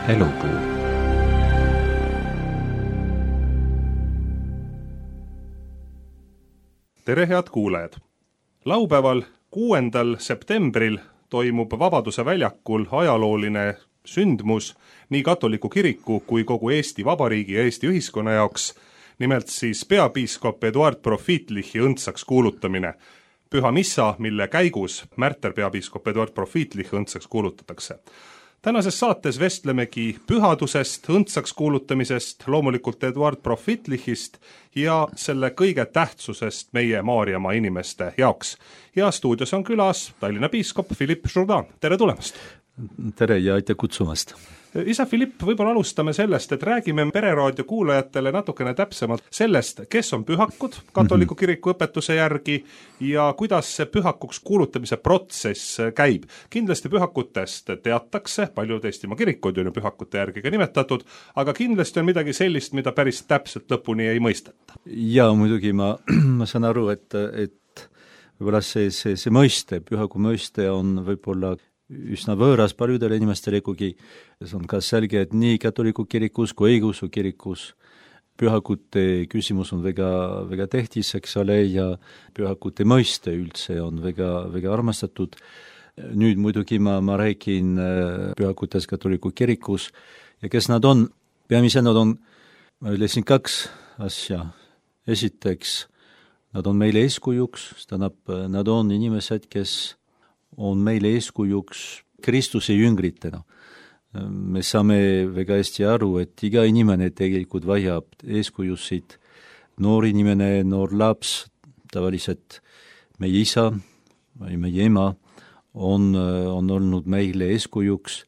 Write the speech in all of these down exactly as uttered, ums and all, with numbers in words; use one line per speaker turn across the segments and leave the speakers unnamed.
elupuu.
Tere, head kuulajad! Laupäeval, kuuendal septembril toimub Vabaduse väljakul ajalooline sündmus nii katoliku kiriku kui kogu Eesti Vabariigi ja Eesti ühiskonna jaoks, nimelt siis peapiiskop Eduard Profiitlichi õndsaks kuulutamine. Püha missa, mille käigus märter peapiiskop Eduard Profiitlich õndsaks kuulutatakse. Tänases saates vestlemegi pühadusest, õndsaks kuulutamisest, loomulikult Eduard Profiitlichist ja selle kõige tähtsusest meie Maarjamaa inimeste jaoks. Ja stuudios on külas Tallinna piiskop Philippe Jourdan. Tere tulemast!
Tere ja aitäh kutsumast!
Isa Philippe, võib-olla alustame sellest, et räägime Pereraadio kuulajatele natukene täpsemalt sellest, kes on pühakud katoliku kiriku õpetuse järgi ja kuidas see pühakuks kuulutamise protsess käib. Kindlasti pühakutest teatakse, paljud Eestimaa kirikud on ju pühakute järgi ka nimetatud, aga kindlasti on midagi sellist, mida päris täpselt lõpuni ei mõisteta.
Ja muidugi ma, ma saan aru, et, et võib-olla see, see, see mõiste, pühaku mõiste on võib-olla üsna võõras paljudele inimestele, kuigi see on ka selge, et nii katoliku kirikus kui õigeusu kirikus pühakute küsimus on väga, väga tähtis, eks ole, ja pühakute mõiste üldse on väga, väga armastatud. Nüüd muidugi ma, ma räägin pühakutes katoliku kirikus ja kes nad on? Peamiselt nad on, ma ütlesin kaks asja. Esiteks, nad on meile eeskujuks, tähendab, nad on inimesed, kes on meile eeskujuks Kristuse jüngritena. Me saame väga hästi aru, et iga inimene tegelikult vajab eeskujusid. Noor inimene, noor laps, tavaliselt meie isa või meie ema on, on olnud meile eeskujuks.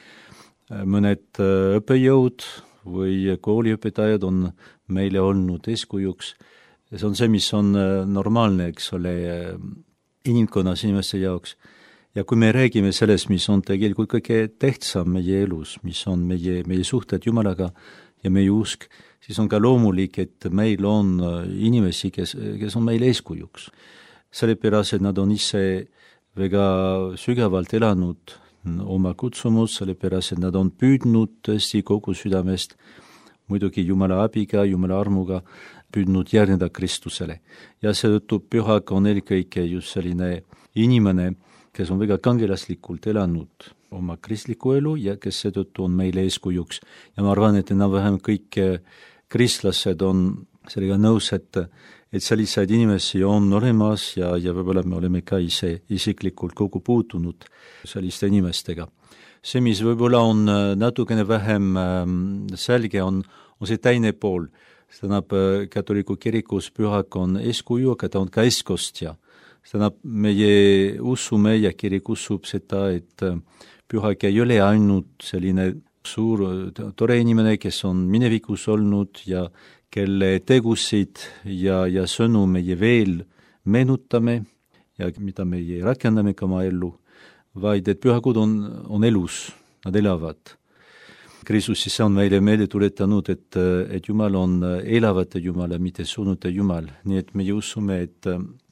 Mõned õppejõud või kooliõpetajad on meile olnud eeskujuks. See on see, mis on normaalne, eks ole, inimkonnas inimeste jaoks. Ja kui me räägime sellest, mis on tegelikult kõige tähtsam meie elus, mis on meie, meie suhted Jumalaga ja meie usk, siis on ka loomulik, et meil on inimesi, kes, kes on meile eeskujuks. Sellepärast, et nad on ise väga sügavalt elanud oma kutsumus, sellepärast, et nad on püüdnud tõesti kogu südamest, muidugi Jumala abiga, Jumala armuga, püüdnud järgneda Kristusele. Ja seetõttu pühak on eelkõige just selline inimene, kes on väga kangelaslikult elanud oma kristliku elu ja kes seetõttu on meile eeskujuks. Ja ma arvan, et enam-vähem kõik kristlased on sellega nõus, et, et selliseid inimesi on olemas ja, ja võib-olla me oleme ka ise isiklikult kogu puutunud selliste inimestega. See, mis võib-olla on natukene vähem selge, on, on see teine pool. Tähendab, katoliku kirikus pühak on eeskuju, aga ta on ka eeskostja. Tähendab, meie usume ja kirik usub seda, et pühak ei ole ainult selline suur tore inimene, kes on minevikus olnud ja kelle tegusid ja, ja sõnu meie veel meenutame ja mida meie rakendame ka oma ellu, vaid et pühakud on, on elus, nad elavad. Kristus siis on meile meelde tuletanud, et, et Jumal on elavate Jumal ja mitte surnute Jumal, nii et meie usume, et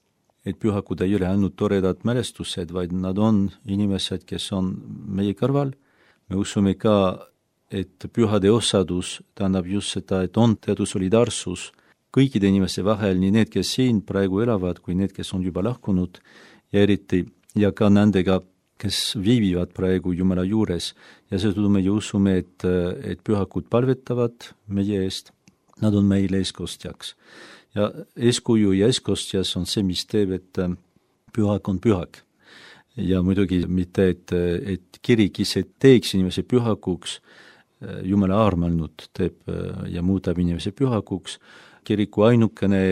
et pühakud ei ole ainult toredad mälestused, vaid nad on inimesed, kes on meie kõrval. Me usume ka, et pühade osadus tähendab just seda, et on teatud solidaarsus kõikide inimeste vahel, nii need, kes siin praegu elavad, kui need, kes on juba lahkunud ja eriti, ja ka nendega, kes viibivad praegu Jumala juures. Ja seetõttu me usume, et, et pühakud palvetavad meie eest, nad on meile eeskostjaks. Ja eeskuju ja eeskostjas on see, mis teeb, et pühak on pühak. Ja muidugi mitte, et, et kirik ise teeks inimese pühakuks, Jumala armanud teeb ja muudab inimese pühakuks. Kiriku ainukene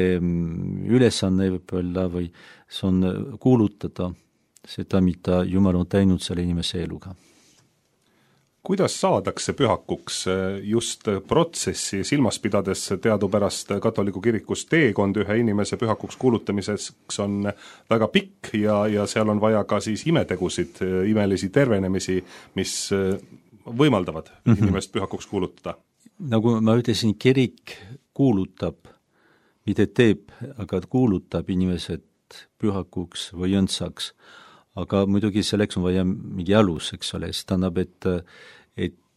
ülesanne võib olla või see on kuulutada seda, mida Jumal on teinud selle inimese eluga.
Kuidas saadakse pühakuks just protsessi silmas pidades teadupärast katoliku kirikus teekond ühe inimese pühakuks kuulutamiseks on väga pikk ja, ja seal on vaja ka siis imetegusid, imelisi tervenemisi, mis võimaldavad mm-hmm. inimest pühakuks kuulutada?
Nagu ma ütlesin, kirik kuulutab, mitte teeb, aga kuulutab inimesed pühakuks või õndsaks. Aga muidugi selleks on vaja mingi alus, eks ole, see tähendab, et, et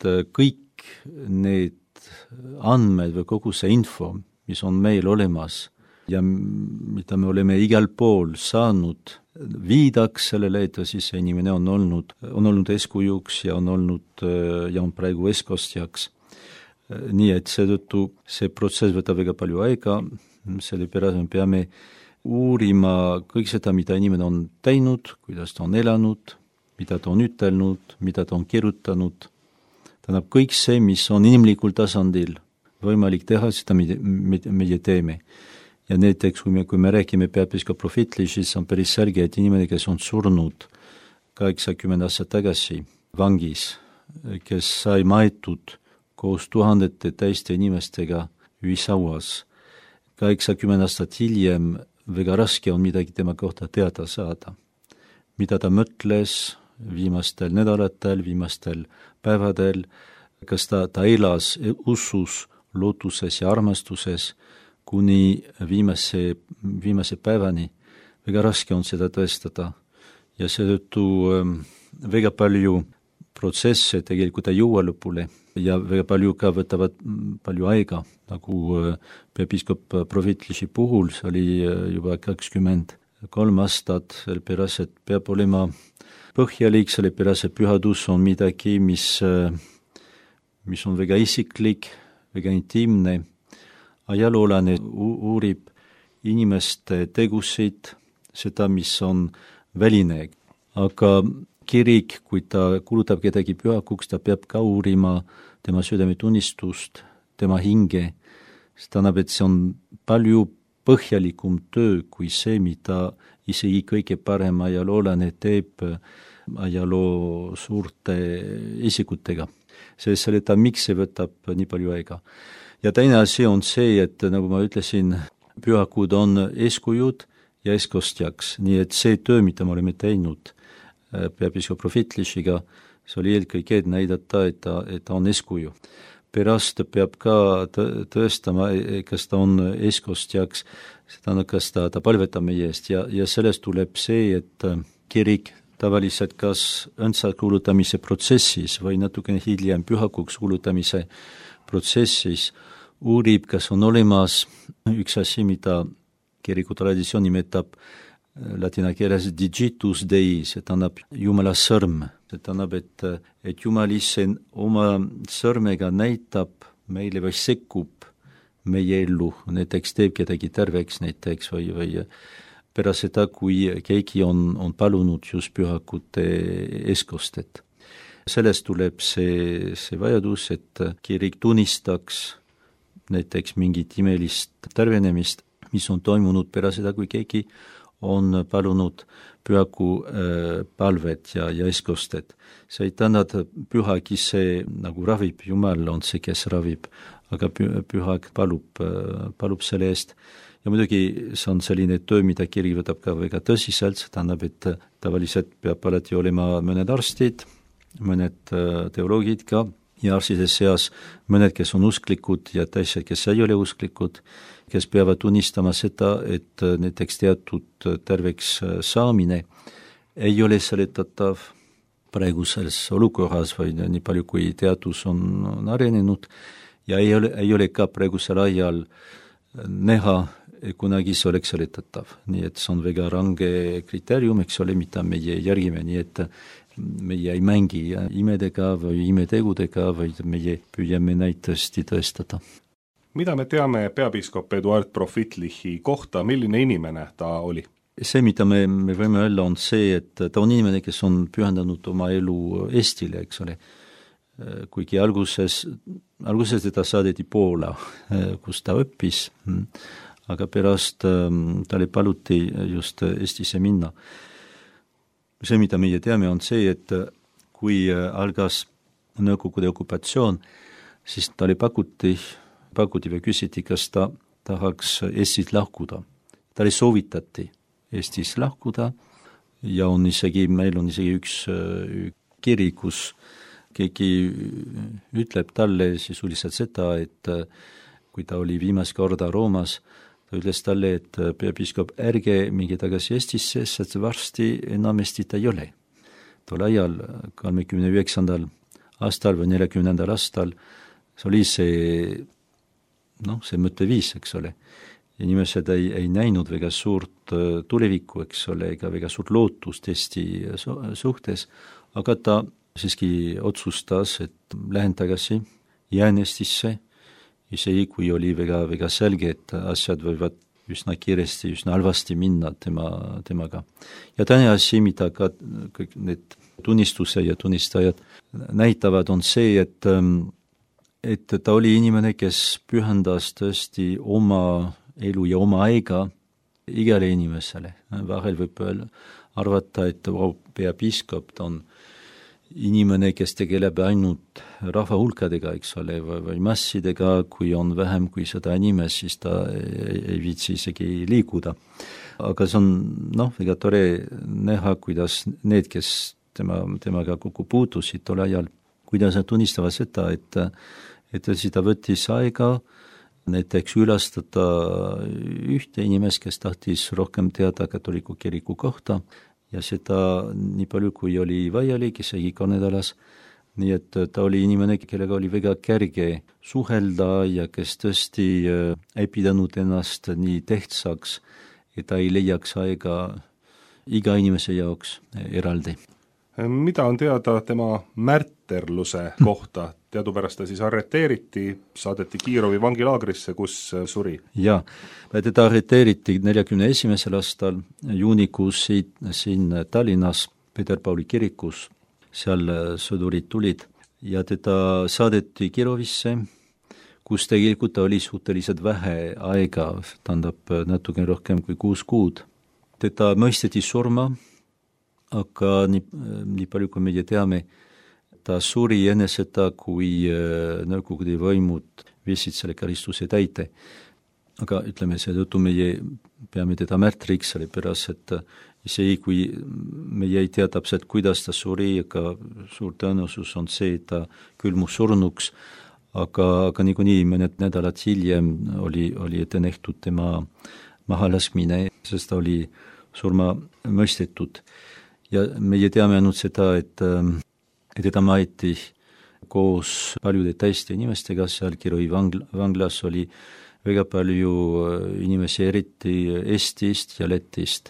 et kõik need andmed või kogu see info, mis on meil olemas ja mida me oleme igal pool saanud, viidaks sellele, et siis see inimene on olnud, on olnud eskujuks ja on olnud ja on praegu eeskostjaks. Nii et seetõttu see protsess võtab väga palju aega, sellepärast me peame uurima kõik seda, mida inimene on teinud, kuidas ta on elanud, mida ta on ütelnud, mida ta on kirjutanud. Tähendab kõik see, mis on inimlikul tasandil võimalik teha, seda meie, meie teeme. Ja näiteks, kui me, kui me räägime peapiiskop Profitli, siis on päris selge, et inimene, kes on surnud kaheksakümmend aastat tagasi vangis, kes sai maetud koos tuhandete teiste inimestega ühisauas, kaheksakümmend aastat hiljem väga raske on midagi tema kohta teada saada. Mida ta mõtles viimastel nädalatel, viimastel päevadel, kas ta, ta elas usus, lootuses ja armastuses kuni viimase, viimase päevani. Väga raske on seda tõestada ja seetõttu väga palju protsesse tegelikult ei jõua lõpule ja väga palju ka võtavad palju aega, nagu peapiiskop Profitliši puhul, see oli juba kakskümmend kolm aastat, sellepärast, et peab olema põhjalik, sellepärast, et pühadus on midagi, mis, mis on väga isiklik, väga intiimne. Ajaloolane uurib inimeste tegusid, seda, mis on väline. Aga kirik, kui ta kuulutab kedagi pühakuks, ta peab ka uurima tema südametunnistust, tema hinge. See tähendab, et see on palju põhjalikum töö kui see, mida isegi kõige parem ajaloolane teeb ajaloo suurte isikutega. See seletab, miks see võtab nii palju aega. Ja teine asi on see, et nagu ma ütlesin, pühakud on eeskujud ja eeskostjaks, nii et see töö, mida me oleme teinud peapiiskop Profitlišiga, see oli eelkõige näidata, et ta, et ta on eeskuju. Pärast peab ka tõestama, kas ta on eeskostjaks, seda, kas ta, ta palvetab meie eest ja, ja sellest tuleb see, et kirik tavaliselt kas õndsa kuulutamise protsessis või natukene hiljem pühakuks kuulutamise protsessis uurib, kas on olemas üks asi, mida kiriku traditsioon nimetab ladina keeles digitus dei, see tähendab Jumala sõrm. See tähendab, et, et Jumal ise oma sõrmega näitab meile või sekkub meie ellu, näiteks teeb kedagi terveks näiteks või, või pärast seda, kui keegi on, on palunud just pühakute eeskostet. Sellest tuleb see, see vajadus, et kirik tunnistaks näiteks mingit imelist tervenemist, mis on toimunud pärast seda, kui keegi on palunud pühaku äh, palvet ja, ja eeskostet. See ei tähendab, pühak ise nagu ravib, Jumal on see, kes ravib, aga pühak palub, palub selle eest. Ja muidugi see on selline töö, mida kirik võtab ka väga tõsiselt, see tähendab, et tavaliselt peab alati olema mõned arstid, mõned teoloogid ka, ja arstide seas mõned, kes on usklikud ja teised, kes ei ole usklikud, kes peavad tunnistama seda, et näiteks teatud terveks saamine ei ole seletatav praeguses olukorras või nii palju, kui teadus on, on arenenud ja ei ole, ei ole ka praegusel ajal näha, kunagi see oleks seletatav. Nii et see on väga range kriteerium, eks ole, mida meie järgime, nii et meie ei mängi imedega või imetegudega, vaid meie püüame neid tõesti tõestada.
Mida me teame peapiiskop Eduard Profitliši kohta, milline inimene ta oli?
See, mida me, me võime öelda, on see, et ta on inimene, kes on pühendanud oma elu Eestile, eks ole. Kuigi alguses, alguses teda saadeti Poola, kus ta õppis, aga pärast talle paluti just Eestisse minna. See, mida meie teame, on see, et kui algas Nõukogude okupatsioon, siis talle pakuti, pakuti või küsiti, kas ta tahaks Eestist lahkuda. Talle soovitati Eestis lahkuda ja on isegi, meil on isegi üks kiri, kus keegi ütleb talle sisuliselt seda, et kui ta oli viimast korda Roomas, ta ütles talle, et peapiiskop, ärge minge tagasi Eestisse, sest varsti enam Eestit ei ole. Tol ajal, kolmekümne üheksandal aastal või neljakümnendal aastal, see oli see, noh, see mõtteviis, eks ole. Inimesed ei, ei näinud väga suurt tulevikku, eks ole, ega väga suurt lootust Eesti suhtes, aga ta siiski otsustas, et lähen tagasi, jään Eestisse, isegi kui oli väga, väga selge, et asjad võivad üsna kiiresti, üsna halvasti minna tema, temaga. Ja teine asi, mida ka kõik need tunnistuse ja tunnistajad näitavad, on see, et, et ta oli inimene, kes pühendas tõesti oma elu ja oma aega igale inimesele. Vahel võib arvata, et peapiiskop on inimene, kes tegeleb ainult rahva hulkadega, eks ole, või, või massidega, kui on vähem kui seda inimest, siis ta ei, ei viitsi isegi liikuda. Aga see on, noh, väga tore näha, kuidas need, kes tema, temaga kokku puutusid tol ajal, kuidas nad tunnistavad seda, et, et seda võttis aega näiteks ülastada ühte inimest, kes tahtis rohkem teada katoliku kiriku kohta, ja seda nii palju, kui oli vajalik, isegi iga nädalas. Nii et ta oli inimene, kellega oli väga kerge suhelda ja kes tõesti ei pidanud ennast nii tähtsaks, et ta ei leiaks aega iga inimese jaoks eraldi.
Mida on teada tema märterluse kohta? Teadupärast ta siis arreteeriti, saadeti Kiirovi vangilaagrisse, kus suri.
Jaa, teda arreteeriti neljakümne esimesel aastal juunikuus siin Tallinnas, Peter-Pauli kirikus, seal sõdurid tulid ja teda saadeti Kiirovisse, kus tegelikult oli suhteliselt vähe aega, tähendab natuke rohkem kui kuus kuud. Teda mõisteti surma, aga nii, nii palju kui meie teame, ta suri enne seda, kui Nõukogude võimud viisid selle karistuse täite. Aga ütleme, seetõttu meie peame teda märtriks, sellepärast, et isegi kui meie ei tea täpselt, kuidas ta suri, aga suur tõenäosus on see, et ta külmus surnuks, aga, aga niikuinii mõned nädalad hiljem oli, oli ette nähtud tema mahalaskmine, sest ta oli surma mõistetud. Ja meie teame ainult seda, et et teda maeti koos paljude teiste inimestega, seal Kirovi vangla, vanglas oli väga palju inimesi, eriti Eestist ja Lätist.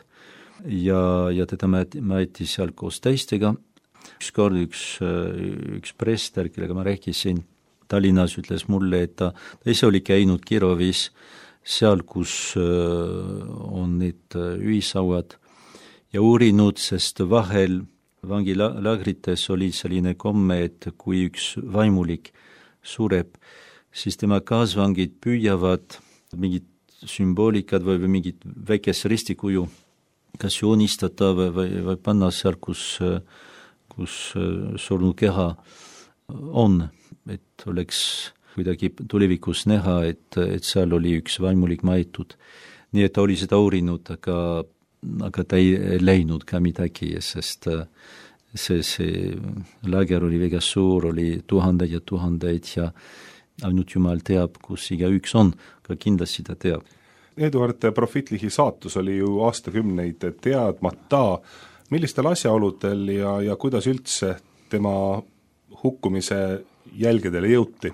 Ja, ja teda maeti seal koos teistega. Üks kord üks, üks preester, kellega ma rääkisin Tallinnas, ütles mulle, et ta, ta ise oli käinud Kirovis, seal, kus on need ühisauad, ja uurinud, sest vahel vangilagrites oli selline komme, et kui üks vaimulik sureb, siis tema kaasvangid püüavad mingit sümboolikat või, või mingit väikest ristikuju kas joonistada või, või, või panna seal, kus, kus surnud keha on, et oleks kuidagi tulevikus näha, et, et seal oli üks vaimulik maetud. Nii et ta oli seda uurinud, aga aga ta ei läinud ka midagi, sest see, see laager oli väga suur, oli tuhandeid ja tuhandeid ja ainult Jumal teab, kus iga üks on, aga kindlasti ta teab.
Eduard Profitlihi saatus oli ju aastakümneid teadmata. Millistel asjaoludel ja, ja kuidas üldse tema hukkumise jälgedele jõuti?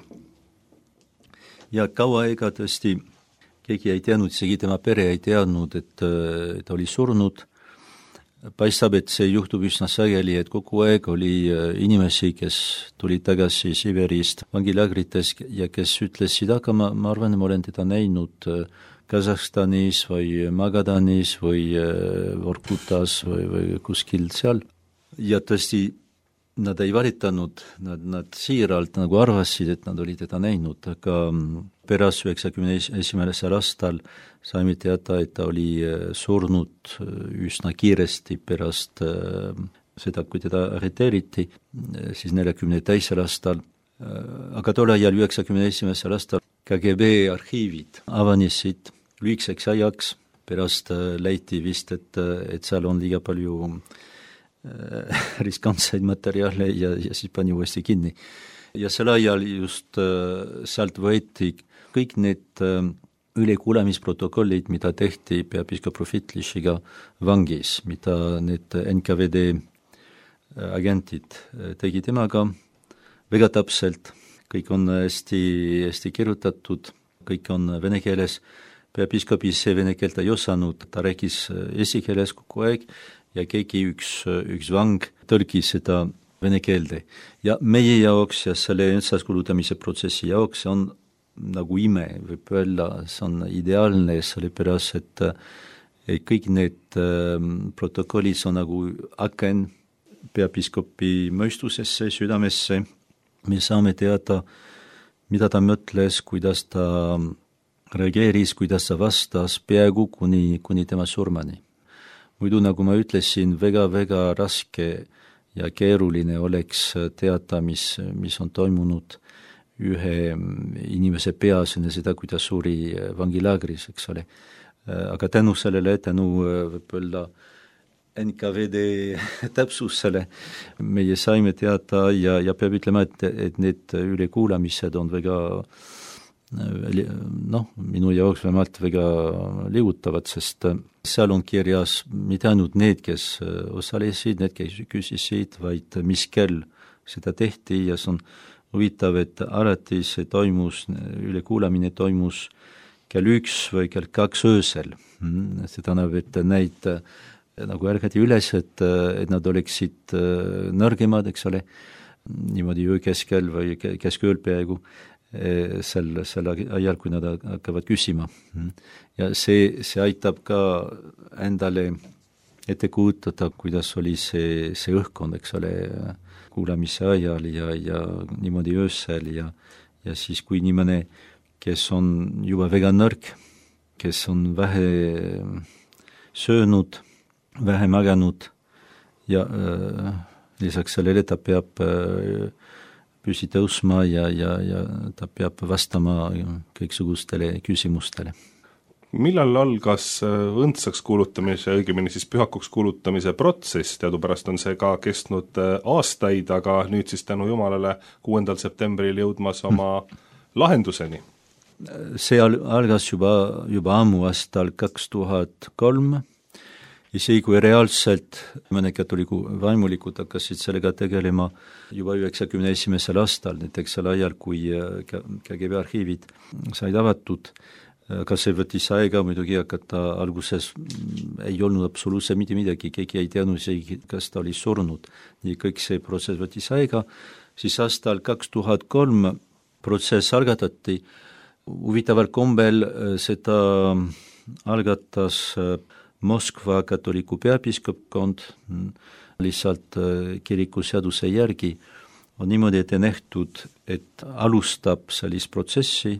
Ja kaua aega tõesti keegi ei teadnud, isegi tema pere ei teadnud, et ta oli surnud. Paistab, et see juhtub üsna sageli, et kogu aeg oli inimesi, kes tulid tagasi Siberist vangilagrites ja kes ütlesid, aga ma, ma arvan, ma olen teda näinud Kasahstanis või Magadanis või Vorkutas või, või kuskil seal. Ja tõesti, nad ei valitanud, nad, nad siiralt nagu arvasid, et nad olid teda näinud, aga pärast üheksakümne esimesel aastal saime teada, et ta oli surnud üsna kiiresti pärast seda, kui teda arreteeriti, siis neljakümne teisel aastal. Aga tol ajal üheksakümne esimesel aastal K G B arhiivid avanesid lühikeseks ajaks, pärast leiti vist, et, et seal on liiga palju riskantseid materjale ja, ja siis pani uuesti kinni. Ja sel ajal just äh, sealt võeti kõik need äh, ülekuulamisprotokollid, mida tehti peapiiskop Profitlišiga vangis, mida need N K V D agentid tegi temaga, väga täpselt, kõik on hästi, hästi kirjutatud, kõik on vene keeles. Peapiiskop ise vene keelt ei osanud, ta rääkis eesti keeles kogu aeg ja keegi üks, üks vang tõlkis seda vene keelde. Ja meie jaoks ja selle ennastkuludamise protsessi jaoks on nagu ime, võib öelda, see on ideaalne, sellepärast, et, et kõik need äh, protokollid on nagu aken peapiiskopi mõistusesse, südamesse. Me saame teada, mida ta mõtles, kuidas ta reageeris, kuidas ta vastas peaaegu kuni, kuni tema surmani. Muidu, nagu ma ütlesin, väga-väga raske ja keeruline oleks teada, mis, mis on toimunud ühe inimese peas enne seda, kui ta suri vangilaagris, eks ole. Aga tänu sellele, tänu võib öelda N K V D täpsusele meie saime teada ja, ja peab ütlema, et, et need ülekuulamised on väga noh, minu jaoks vähemalt väga liigutavad, sest seal on kirjas mitte ainult need, kes osalesid, need, kes küsisid, vaid mis kell seda tehti ja see on huvitav, et alati see toimus, ülekuulamine toimus kell üks või kell kaks öösel. See tähendab, et neid nagu ärgati üles, et, et nad oleksid nõrgemad, eks ole, niimoodi öö keskel või keskööl peaaegu, sel, sel ajal, kui nad hakkavad küsima. Ja see, see aitab ka endale ette kujutada, kuidas oli see, see õhkkond, eks ole, kuulamise ajal ja, ja niimoodi öösel ja, ja siis, kui inimene, kes on juba väga nõrk, kes on vähe söönud, vähe maganud ja äh, lisaks sellele ta peab äh, püsi tõusma ja, ja, ja ta peab vastama kõiksugustele küsimustele.
Millal algas õndsaks kuulutamise, õigemini siis pühakuks kuulutamise protsess, teadupärast on see ka kestnud aastaid, aga nüüd siis tänu Jumalale kuuendal septembril jõudmas oma hmm. lahenduseni?
See algas juba, juba ammu aastal kaks tuhat kolm, isegi kui reaalselt mõne katoliku vaimulikud hakkasid sellega tegelema juba üheksakümne esimesel aastal, näiteks sel ajal, kui K G B arhiivid said avatud, aga see võttis aega muidugi hakata alguses, ei olnud absoluutselt mitte midagi, keegi ei teadnud isegi, kas ta oli surnud. Nii kõik see protsess võttis aega, siis aastal kaks tuhat kolm protsess algatati, huvitaval kombel seda algatas Moskva katoliku peapiiskopkond, lihtsalt kirikuseaduse järgi on niimoodi ette nähtud, et alustab sellist protsessi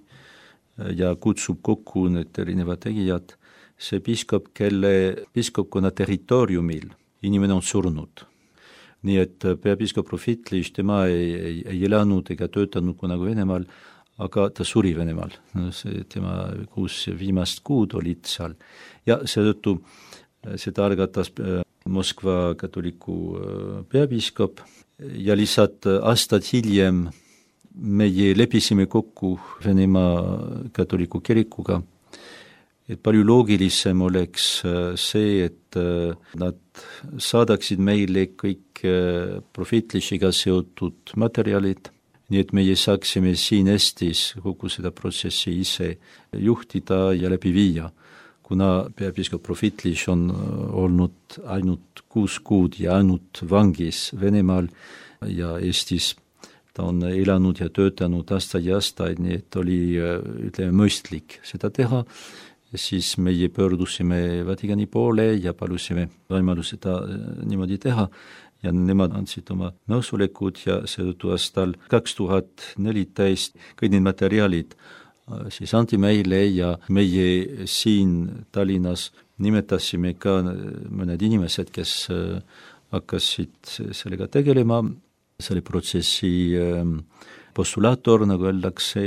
ja kutsub kokku need erinevad tegijad, see piiskop, kelle piiskopkonna territooriumil inimene on surnud. Nii et peapiiskop Profitliš, tema ei, ei, ei elanud ega töötanud kunagi Venemaal, aga ta suri Venemaal. See, tema kuus viimast kuud olid seal. Ja seetõttu seda algatas Moskva katoliku peapiiskop ja lihtsalt aastad hiljem meie leppisime kokku Venemaa katoliku kirikuga, et palju loogilisem oleks see, et nad saadaksid meile kõik Profitlišiga seotud materjalid, nii et meie saaksime siin Eestis kogu seda protsessi ise juhtida ja läbi viia, kuna peapiiskop Profitliš on olnud ainult kuus kuud ja ainult vangis Venemaal ja Eestis ta on elanud ja töötanud aastaid ja aastaid, nii et oli, ütleme, mõistlik seda teha, siis meie pöördusime Vatikani poole ja palusime võimalus seda niimoodi teha ja nemad andsid oma nõusolekud ja seetõttu aastal kaks tuhat neliteist kõik need materjalid siis anti meile ja meie siin Tallinnas nimetasime ka mõned inimesed, kes hakkasid sellega tegelema, selle protsessi postulaator, nagu öeldakse,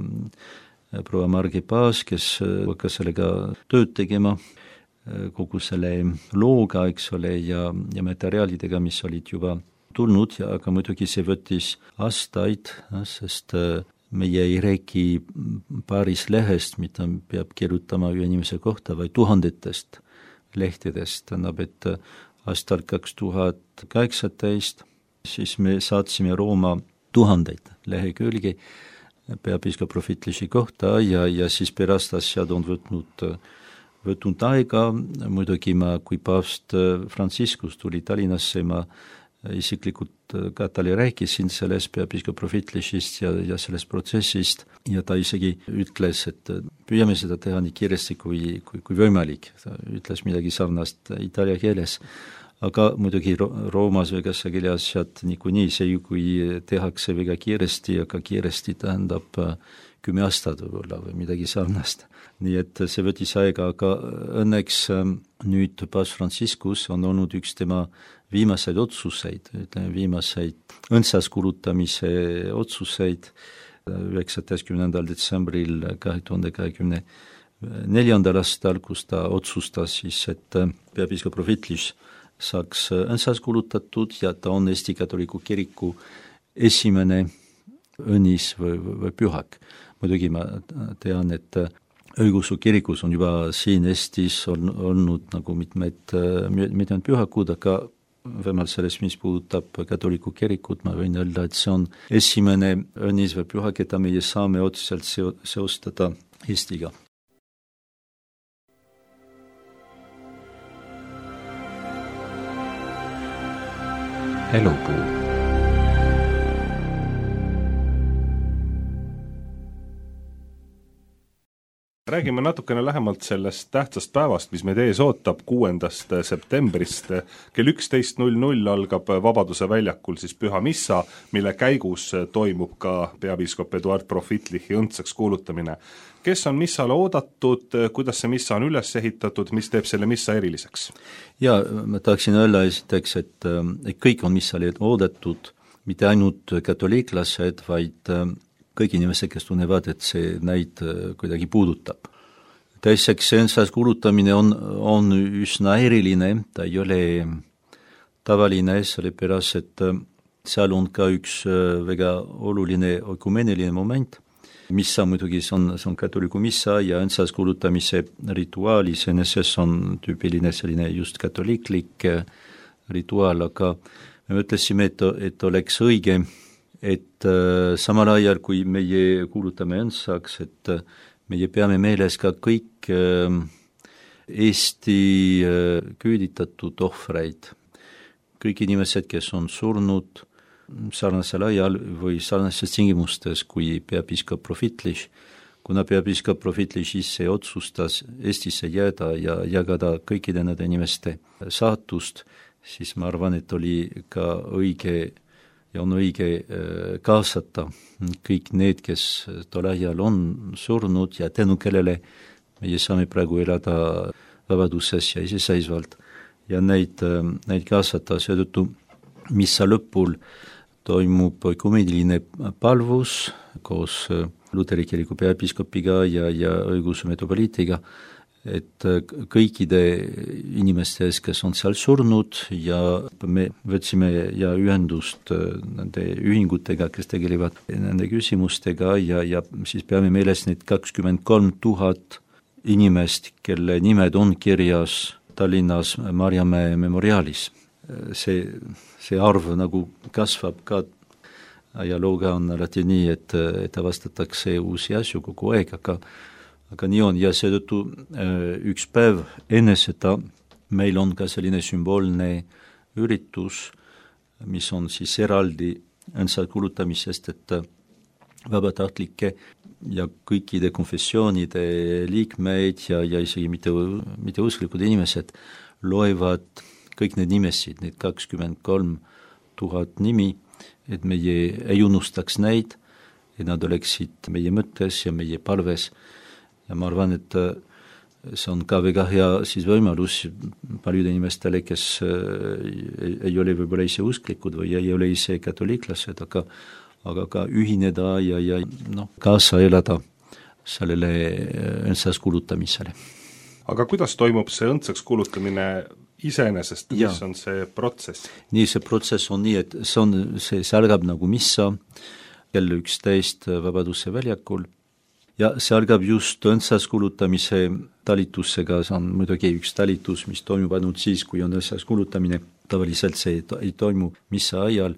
proua Margi Paas, kes hakkas sellega tööd tegema, kogu selle looga, eks ole, ja, ja materjalidega, mis olid juba tulnud, ja aga muidugi see võttis aastaid, sest meie ei räägi paaris lehest, mida peab kirjutama ühe inimese kohta, vaid tuhandetest lehtedest, tähendab, et aastal kaks tuhat kaheksateist siis me saatsime Rooma tuhandeid lehekülgi peapiiskop Profitliši kohta ja, ja siis pärast asjad on võtnud, võtnud aega, muidugi ma, kui paavst Franciscus tuli Tallinnasse, ma isiklikult ka talle rääkisin sellest peapiiskop Profitlišist ja, ja sellest protsessist ja ta isegi ütles, et püüame seda teha nii kiiresti kui, kui, kui võimalik. Ta ütles midagi sarnast itaalia keeles, aga muidugi Roomas või kasvõi asjad niikuinii see, kui tehakse väga kiiresti, aga kiiresti tähendab kümme aastat võib-olla või midagi sarnast. Nii et see võttis aega, aga õnneks nüüd paavst Franciscus on olnud üks tema viimaseid otsuseid, ütleme viimaseid õndsas kulutamise otsuseid üheksateistkümnendal detsembril kahe tuhande kahekümne neljandal aastal, kus ta otsustas siis, et peapiiskop Profitliš saaks õndsas kulutatud ja ta on Eesti Katoliku Kiriku esimene õnnis või, või pühak. Muidugi ma tean, et õigeusu kirikus on juba siin Eestis on, olnud nagu mitmed, mitmed pühakud, aga vähemalt sellest, mis puudutab katoliku kirikut, ma võin öelda, et see on esimene õnnis või püha, keda meie saame otseselt seo- seostada Eestiga.
Elupuu.
Räägime natukene lähemalt sellest tähtsast päevast, mis meid ees ootab kuuendast septembrist. Kell üksteist null null algab Vabaduse väljakul siis püha missa, mille käigus toimub ka peapiiskop Eduard Profitliši õndsaks kuulutamine. Kes on missale oodatud, kuidas see missa on üles ehitatud, mis teeb selle missa eriliseks?
Ja ma tahaksin öelda esiteks, et, et kõik on missale oodatud, mitte ainult katoliiklased, vaid kõik inimesed, kes tunnevad, et see neid kuidagi puudutab. Teiseks, see õndsas kuulutamine on, on üsna eriline, ta ei ole tavaline, sellepärast, et seal on ka üks väga oluline ökumeeniline moment. Missa muidugi see on, see on katoliku missa ja õndsas kuulutamise rituaal iseenesest on tüüpiline selline just katoliiklik rituaal, aga me mõtlesime, et, et oleks õige, et äh, samal ajal, kui meie kuulutame õndsaks, et äh, meie peame meeles ka kõik äh, Eesti äh, küüditatud ohvreid, kõik inimesed, kes on surnud sarnasel ajal või sarnases tingimustes kui peapiiskop Profitliš, kuna peapiiskop Profitliš ise otsustas Eestisse jääda ja jagada kõikide nende inimeste saatust, siis ma arvan, et oli ka õige ja on õige kaasata kõik need, kes tol ajal on surnud ja tänu kellele meie saame praegu elada vabaduses ja iseseisvalt ja neid, neid kaasata, seetõttu missa lõpul toimub ökumeeniline palvus koos Luteri kiriku peapiiskopiga ja, ja õigeusu metropoliitiga, et kõikide inimestes, kes on seal surnud ja me võtsime ja ühendust nende ühingutega, kes tegelevad nende küsimustega ja, ja siis peame meeles need kakskümmend kolm tuhat inimest, kelle nimed on kirjas Tallinnas Maarjamäe memoriaalis. See, see arv nagu kasvab ka ajalooga on alati nii, et, et avastatakse uusi asju kogu aeg, aga aga nii on ja seetõttu üks päev enne seda meil on ka selline sümboolne üritus, mis on siis eraldi õndsa kuulutamisest, et vabatahtlike ja kõikide konfessioonide liikmeid ja, ja isegi mitte, mitte usklikud inimesed loevad kõik need nimesid, need kakskümmend kolm tuhat nimi, et meie ei unustaks neid, et nad oleksid meie mõttes ja meie palves. Ja ma arvan, et see on ka väga hea siis võimalus paljude inimestele, kes ei, ei ole võib-olla ise usklikud või ei ole ise katoliiklased, aga, aga ka ühineda ja, ja no, kaasa elada sellele õndsaks kuulutamisele.
Aga kuidas toimub see õndsaks kuulutamine iseenesest, mis ja. on see protsess?
Nii, see protsess on nii, et see, on, see, see algab nagu missa kell üksteist Vabaduse väljakul, ja see algab just õndsaks kuulutamise talitusega, see on muidugi üks talitus, mis toimub ainult siis, kui on õndsaks kuulutamine, tavaliselt see ei toimu missa ajal,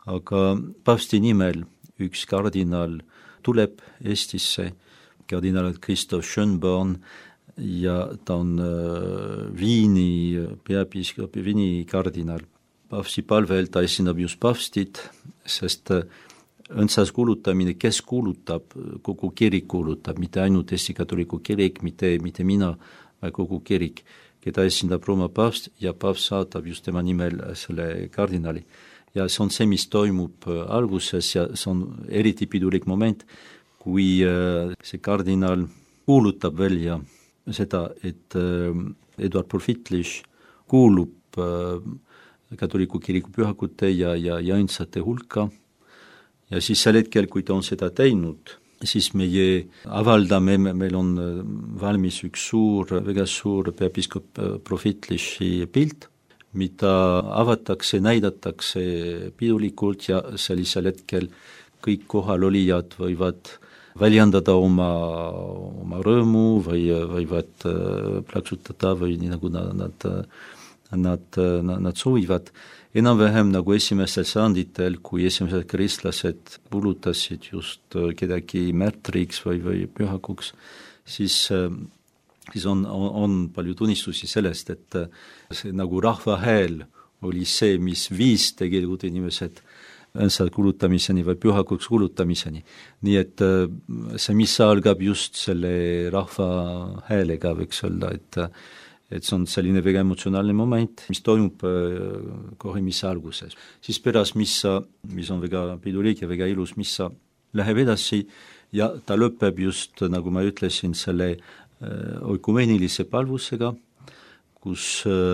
aga paavsti nimel üks kardinal tuleb Eestisse, kardinal Christoph Schönborn, ja ta on Viini peapiiskop, Viini kardinal. Paavsti palvel ta esindab just paavstit, sest õndsas kuulutamine, kes kuulutab, kogu kirik kuulutab, mitte ainult Eesti katoliku kirik, mitte, mitte mina, vaid kogu kirik, keda esindab Rooma paavst ja paavst saadab just tema nimel selle kardinali. Ja see on see, mis toimub alguses ja see on eriti pidulik moment, kui see kardinal kuulutab välja seda, et Eduard Profitlich kuulub katoliku kiriku pühakute ja, ja, ja õndsate hulka. Ja siis sel hetkel, kui ta on seda teinud, siis meie avaldame, meil on valmis üks suur, väga suur peapiiskop Profitlichi pilt, mida avatakse, näidatakse pidulikult ja sellisel hetkel kõik kohalolijad võivad väljendada oma, oma rõõmu või võivad plaksutada või nii nagu nad, nad, nad, nad soovivad. Enam-vähem nagu esimesel sajanditel, kui esimesed kristlased kuulutasid just kedagi märtriks või, või pühakuks, siis, siis on, on, on palju tunnistusi sellest, et see nagu rahva hääl oli see, mis viis tegelikult inimesed õndsad kuulutamiseni või pühakuks kuulutamiseni. Nii et see, mis algab just selle rahva häälega, võiks öelda, et, et see on selline väga emotsionaalne moment, mis toimub kohe missa alguses. Siis pärast missa, mis on väga pidulik ja väga ilus missa, läheb edasi ja ta lõpeb just, nagu ma ütlesin, selle oikumeenilise palvusega, kus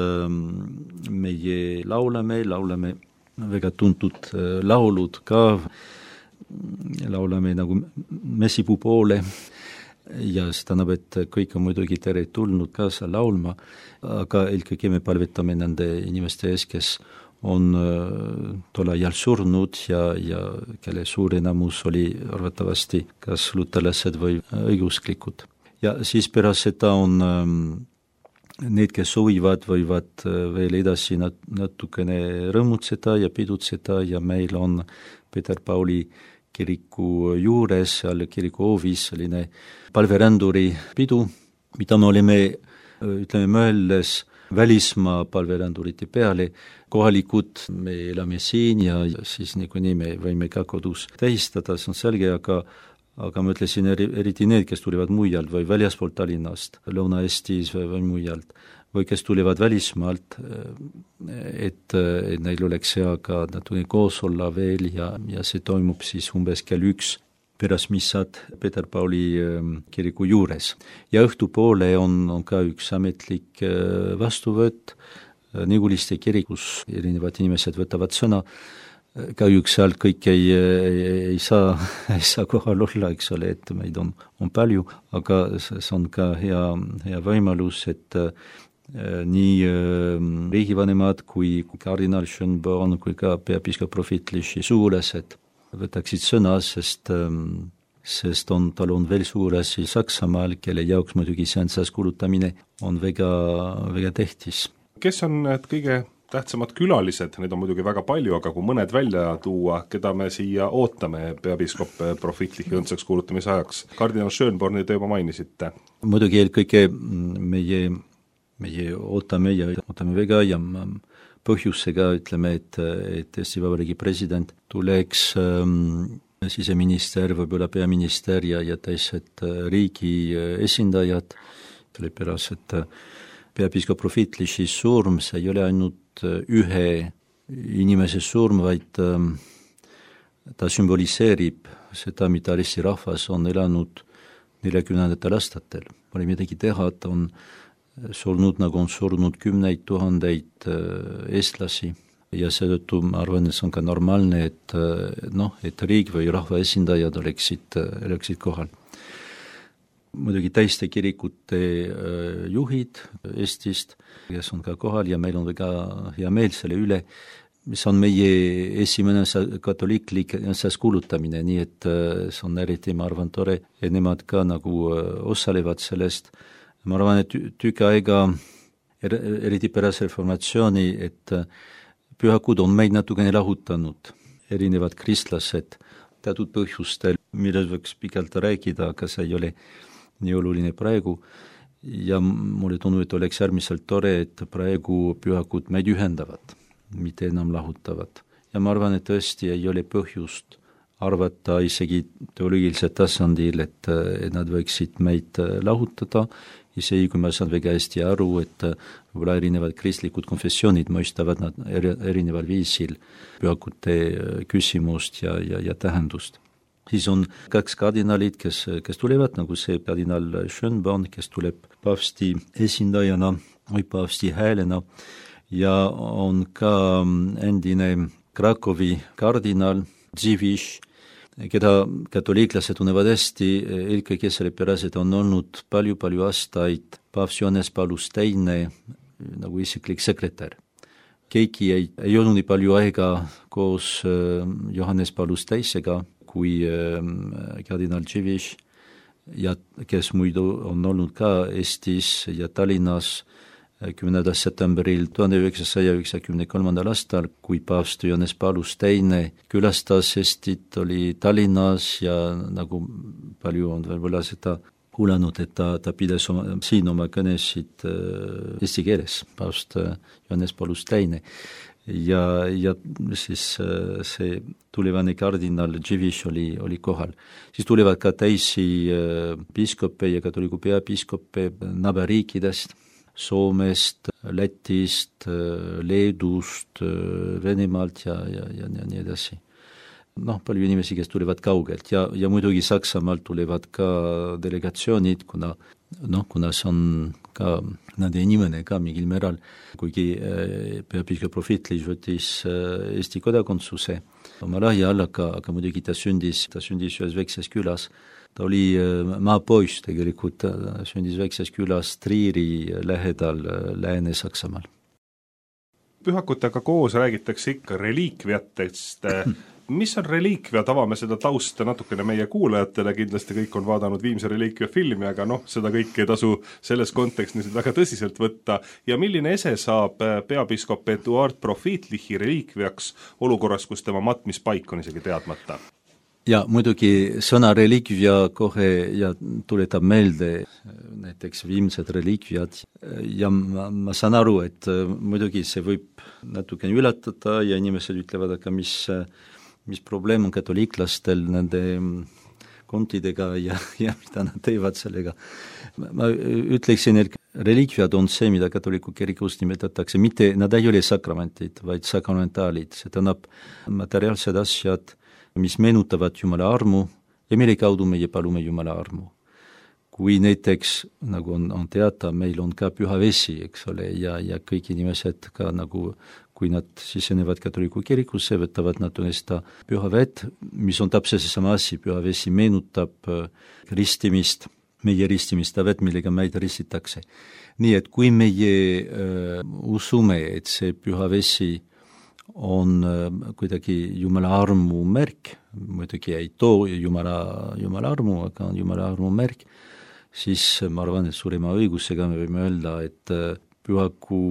meie laulame, laulame väga tuntud laulud ka, laulame nagu Messipuu poole ja see tähendab, et kõik on muidugi tere tulnud kaasa laulma, aga eelkõige me palvetame nende inimeste ees, kes on tol ajal surnud ja, ja kelle suur enamus oli arvatavasti kas luterlased või õigeusklikud. Ja siis pärast seda on need, kes soovivad, võivad veel edasi nat-, natukene rõõmutseda ja pidutseda ja meil on Peeter Pauli kiriku juures, seal kiriku hoovis selline palveränduri pidu, mida me olime, ütleme, mõeldes välismaa palverändurite peale. Kohalikud, me elame siin ja siis niikuinii me võime ka kodus tähistada, see on selge, aga aga ma ütlesin eri, eriti need, kes tulevad mujalt või väljaspoolt Tallinnast, Lõuna-Eestis või, või mujalt, või kes tulevad välismaalt, et, et neil oleks hea ka natuke koos olla veel ja, ja see toimub siis umbes kell üks pärast missat Peeter Pauli kiriku juures. Ja õhtupoole on, on ka üks ametlik vastuvõtt Niguliste kirikus, erinevad inimesed võtavad sõna, kahjuks seal kõik ei, ei, ei saa, ei saa kohal olla, eks ole, et meid on, on palju, aga see on ka hea, hea võimalus, et äh, nii äh, riigivanemad kui kardinal Schönborn kui ka peapiiskop Profitlichi sugulased võtaksid sõna, sest, äh, sest on, tal on veel sugulasi Saksamaal, kelle jaoks muidugi see õndsas kuulutamine on väga, väga tähtis.
Kes on need kõige tähtsamad külalised, neid on muidugi väga palju, aga kui mõned välja tuua, keda me siia ootame peapiiskop Profitlichi õndsaks kuulutamise ajaks? Kardinal Schönborni te juba mainisite.
Muidugi eelkõige meie, meie ootame ja ootame väga ja põhjusega ütleme, et, et Eesti Vabariigi president tuleks ähm, siseminister, võib-olla peaminister ja, ja teised riigi esindajad, sellepärast, et peapiiskop Profitlichi surm, see ei ole ainult ühe inimese surm, vaid ta sümboliseerib seda, mida Eesti rahvas on elanud neljakümnendatel aastatel. Pole midagi teha, ta on surnud, nagu on surnud kümneid tuhandeid eestlasi ja seetõttu ma arvan, et see on ka normaalne, et noh, et riik või rahva esindajad oleksid, oleksid kohal. Muidugi teiste kirikute juhid Eestist, kes on ka kohal ja meil on väga hea meel selle üle, mis on meie esimene katoliiklik õndsas kuulutamine, nii et see on eriti, ma arvan, tore, et nemad ka nagu osalevad sellest. Ma arvan, et tükk aega, eriti pärast reformatsiooni, et pühakud on meid natukene lahutanud. erinevad kristlased teatud põhjustel, millest võiks pikalt rääkida, aga see ei ole nii oluline praegu, ja mulle tundub, et oleks äärmiselt tore, et praegu pühakud meid ühendavad, mitte enam lahutavad. Ja ma arvan, et tõesti ei ole põhjust arvata isegi teoloogilisel tasandil, et, et nad võiksid meid lahutada, isegi kui ma saan väga hästi aru, et võib-olla erinevad kristlikud konfessioonid mõistavad nad erineval viisil pühakute küsimust ja, ja, ja tähendust. Siis on kaks kardinalid, kes, kes tulevad, nagu see kardinal Schönborn, kes tuleb paavsti esindajana või paavsti häälena, ja on ka endine Krakowi kardinal Dziwisz, keda katoliiklased tunnevad hästi, eelkõige sellepärast, et on olnud palju-palju aastaid paavs Johannes Paulus teine nagu isiklik sekretär. Keegi ei, ei olnud nii palju aega koos Johannes Paulus teisega kui kardinal Dziwisz, ja kes muidu on olnud ka Eestis ja Tallinnas kümnendal septembril tuhande üheksasaja üheksakümne kolmandal aastal, kui paavst Johannes Paulus teine külastas Eestit, oli Tallinnas ja nagu palju on võib-olla seda kuulanud, et ta, ta pidas oma, siin oma kõnesid äh, eesti keeles, paavst Johannes Paulus teine. Ja, ja siis äh, see tulevane kardinal Dziwisz oli, oli kohal. Siis tulevad ka teisi äh, piiskope ja katoliku peapiiskope naaberriikidest, Soomest, Lätist, Leedust, Venemaalt ja, ja, ja, ja nii edasi. Noh, palju inimesi, kes tulevad kaugelt ja, ja muidugi Saksamaalt tulevad ka delegatsioonid, kuna, noh, kuna see on ka nende inimene ka mingil määral, kuigi äh, peapiiskop Prohvetli võttis äh, Eesti kodakondsuse oma lahi all, aga, aga muidugi ta sündis, ta sündis ühes väikses külas. Ta oli maapoiss tegelikult, ta sündis väikses külas Triiri lähedal Lääne-Saksamaal.
Pühakutega koos räägitakse ikka reliikviatest. Mis on reliikviad? Avame seda tausta natukene meie kuulajatele, kindlasti kõik on vaadanud Viimse reliikvia filmi, aga noh, seda kõike ei tasu selles kontekstis väga tõsiselt võtta. Ja milline ese saab peapiiskop Eduard Prohvetlihi reliikviaks olukorras, kus tema matmispaik on isegi teadmata?
Ja muidugi sõna reliikvia kohe ja tuletab meelde näiteks viimsed reliikviad ja ma, ma saan aru, et muidugi see võib natukene üllatada ja inimesed ütlevad, aga mis, mis probleem on katoliiklastel nende kontidega ja, ja mida nad teevad sellega. Ma ütleksin, et reliikviad on see, mida katoliku kirikus nimetatakse, mitte, nad ei ole sakramentid, vaid sakramentaalid, see tähendab materiaalsed asjad, mis meenutavad Jumala armu ja mille kaudu meie palume Jumala armu. Kui näiteks, nagu on, on teada, meil on ka püha vesi, eks ole, ja, ja kõik inimesed ka nagu, kui nad sisenevad katoliku kirikusse, võtavad nad seda püha vett, mis on täpselt seesama asi, püha vesi meenutab ristimist, meie ristimist, vett, millega meid ristitakse. Nii et kui meie äh, usume, et see püha vesi on kuidagi Jumala armu märk, muidugi ei too Jumala, Jumala armu, aga on Jumala armu märk, siis ma arvan, et suurema õigusega me võime öelda, et pühaku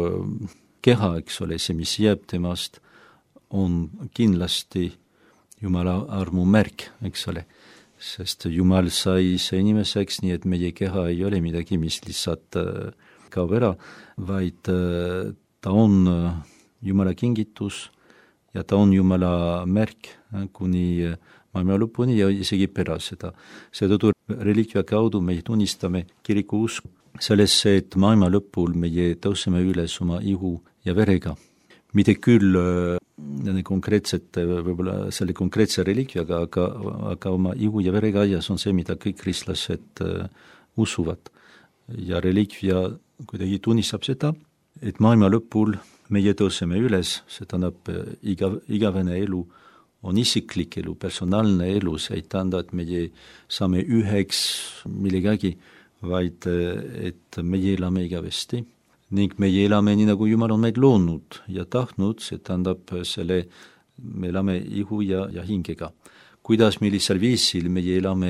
keha, eks ole, see, mis jääb temast, on kindlasti Jumala armu märk, eks ole, sest Jumal sai see inimeseks, nii et meie keha ei ole midagi, mis lihtsalt kaob ära, vaid ta on Jumala kingitus ja ta on Jumala märk kuni maailma lõpuni ja isegi pärast seda. Seetõttu reliikvia kaudu me tunnistame kiriku usku sellesse, et maailma lõpul meie tõuseme üles oma ihu ja verega. Mitte küll nende konkreetsete, võib-olla selle konkreetse reliikviaga, aga, aga oma ihu ja verega ja see on see, mida kõik kristlased usuvad. Ja reliikvia kuidagi tunnistab seda, et maailma lõpul meie tõuseme üles, see tähendab iga, igavene elu on isiklik elu, personaalne elu, see ei tähenda, et meie saame üheks millegagi, vaid et meie elame igavesti ning meie elame nii, nagu Jumal on meid loonud ja tahtnud, see tähendab selle, me elame ihu ja, ja hingega. Kuidas, millisel viisil meie elame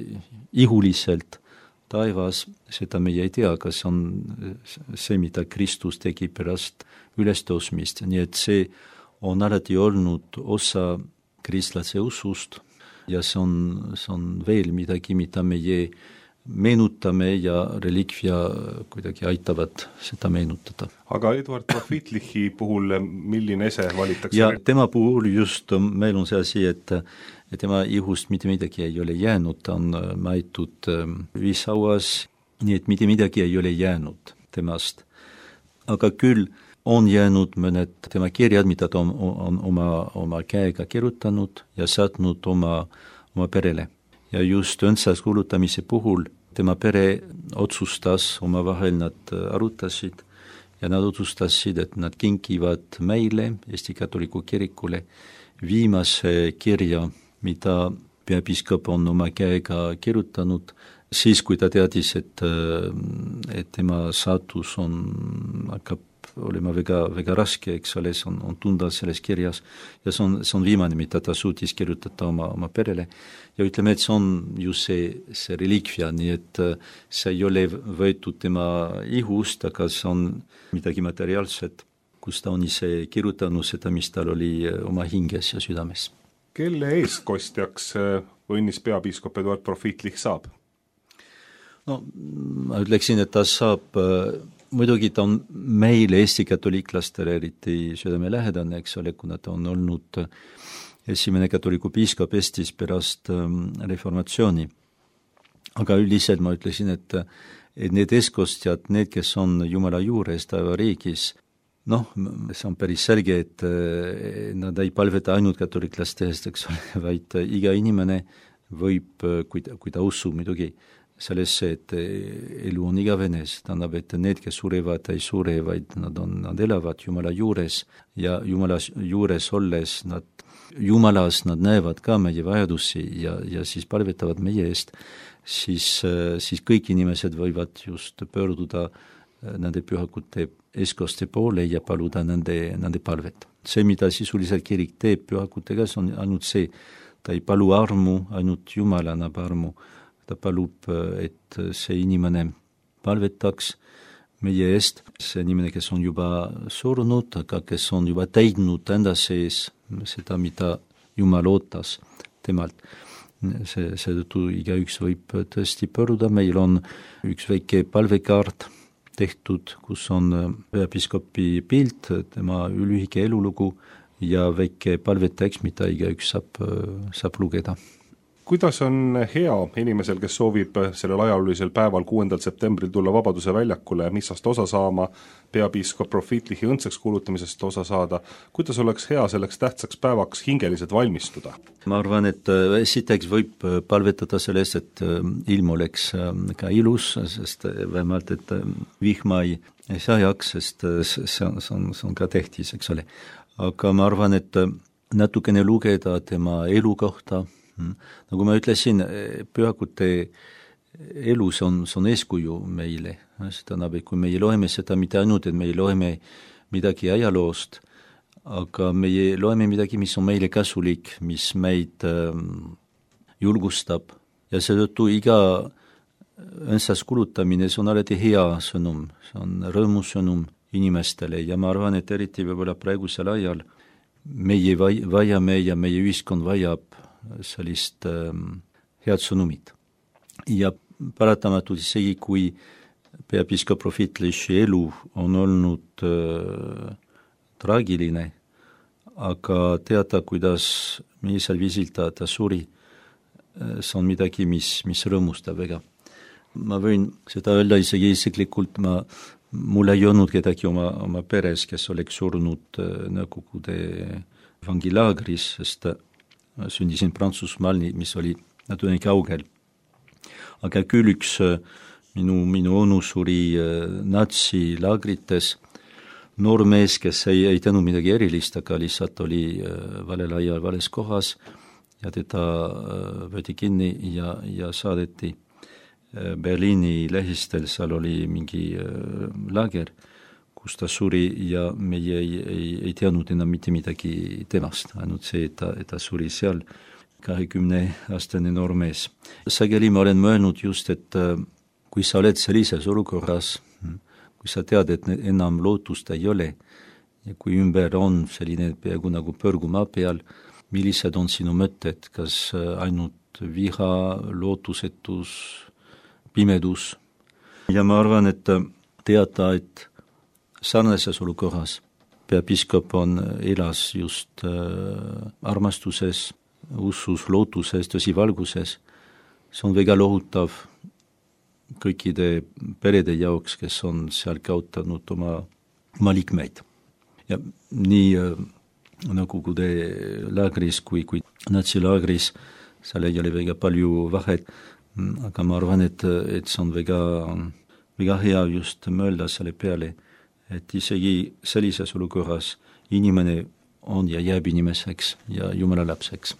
ihuliselt taevas, seda meie ei tea, kas on see, mida Kristus tegi pärast ülestõusmist, nii et see on alati olnud osa kristlase usust ja see on, see on veel midagi, mida meie meenutame ja relikvia kuidagi aitavad seda meenutada.
Aga Eduard Profitlichi puhul milline ese valitakse?
Ja tema puhul just meil on see asi, et, et tema ihust mitte midagi ei ole jäänud, ta on maetud ühishauas, nii et mitte midagi ei ole jäänud temast. Aga küll on jäänud mõned tema kirjad, mida ta on, on oma, oma käega kirjutanud ja saatnud oma, oma perele. Ja just õndsas kuulutamise puhul tema pere otsustas, omavahel nad arutasid ja nad otsustasid, et nad kinkivad meile, Eesti Katoliku kirikule, viimase kirja, mida peapiiskop on oma käega kirjutanud, siis kui ta teadis, et, et tema saatus on, hakkab olema väga, väga raske, eks ole, see on, on tunda selles kirjas ja see on, see on viimane, mida ta suutis kirjutada oma, oma perele ja ütleme, et see on ju see, see relikvia, nii et see ei ole võetud tema ihust, aga see on midagi materiaalset, kus ta on ise kirjutanud seda, mis tal oli oma hinges ja südames.
Kelle eestkostjaks õnnis peapiiskop Eduard Profitlich saab?
No ma ütleksin, et ta saab muidugi ta on meile Eesti katoliiklastele eriti südamelähedane, eks ole, kuna ta on olnud esimene katoliku piiskop Eestis pärast reformatsiooni. Aga üldiselt ma ütlesin, et, et need eeskostjad, need, kes on Jumala juures taevariigis, noh, see on päris selge, et nad ei palveta ainult katoliklaste eest, eks ole, vaid iga inimene võib, kui ta, kui ta usub muidugi, sellesse, et elu on igavene, tähendab, et need, kes surevad, ei sure, vaid nad on, nad elavad Jumala juures ja Jumala juures olles nad, Jumalas nad näevad ka meie vajadusi ja, ja siis palvetavad meie eest, siis, siis kõik inimesed võivad just pöörduda nende pühakute eestkoste poole ja paluda nende, nende palvet. See, mida sisuliselt kirik teeb pühakutega, see on ainult see, ta ei palu armu, ainult Jumal annab armu, ta palub, et see inimene palvetaks meie eest, see inimene, kes on juba surnud, aga kes on juba täidnud enda sees seda, mida Jumal ootas temalt. See, seetõttu igaüks võib tõesti pöörduda, meil on üks väike palvekaart tehtud, kus on peapiiskopi pilt, tema lühike elulugu ja väike palvetekst, mida igaüks saab, saab lugeda.
Kuidas on hea inimesel, kes soovib sellel ajaloolisel päeval kuuendal septembril tulla Vabaduse väljakule missast osa saama, peapiiskop Profitlichi õndsaks kuulutamisest osa saada, kuidas oleks hea selleks tähtsaks päevaks hingeliselt valmistuda?
Ma arvan, et esiteks võib palvetada sellest, et ilm oleks ka ilus, sest vähemalt, et vihma ei sajaks, sest see on, see on, see on ka tähtis, eks ole. Aga ma arvan, et natukene lugeda tema elu kohta, nagu ma ütlesin, pühakute elus on, on eeskuju meile, seda näeb, kui meie loeme seda mitte ainult, et meie loeme midagi ajaloost, aga meie loeme midagi, mis on meile kasulik, mis meid ähm, julgustab ja seetõttu iga õndsas kulutamine, see on alati hea sõnum, see on rõõmusõnum inimestele ja ma arvan, et eriti võib-olla praegusel ajal meie vajame ja meie ühiskond vajab sellist ähm, head sõnumit. Ja paratamatult isegi, kui peapiiskop Profitlichi elu on olnud äh, traagiline, aga teada, kuidas millisel viisil ta, ta suri, äh, see on midagi, mis, mis rõõmustab väga. Ma võin seda öelda isegi isiklikult, ma, mul ei olnud kedagi oma, oma peres, kes oleks surnud äh, Nõukogude vangilaagris, sest sündisin Prantsusmaal, mis oli natuke kaugel. Aga küll üks minu, minu onu suri natsi laagrites, noor mees, kes ei, ei teinud midagi erilist, aga lihtsalt oli valel ajal vales kohas ja teda võeti kinni ja, ja saadeti Berliini lähistel, seal oli mingi laager, kus ta suri ja meie ei, ei, ei teadnud enam mitte midagi temast, ainult see, et ta, et ta suri seal, kahekümne-aastane noor mees. Sageli ma olen mõelnud just, et kui sa oled sellises olukorras, kui sa tead, et enam lootust ei ole ja kui ümber on selline peaaegu nagu põrgumaa peal, millised on sinu mõtted, kas ainult viha, lootusetus, pimedus? Ja ma arvan, et teada, et sarnases olukorras peapiiskop on elas just äh, armastuses, usus, lootuses, tõsivalguses. See on väga lohutav kõikide perede jaoks, kes on seal kaotanud oma, oma liikmeid. Ja nii äh, nagu kude laagris kui, kui natsilaagris, seal ei ole väga palju vahet, aga ma arvan, et, et see on väga, väga hea just mõelda selle peale, et isegi sellises olukorras inimene on ja jääb inimeseks ja Jumala lapseks.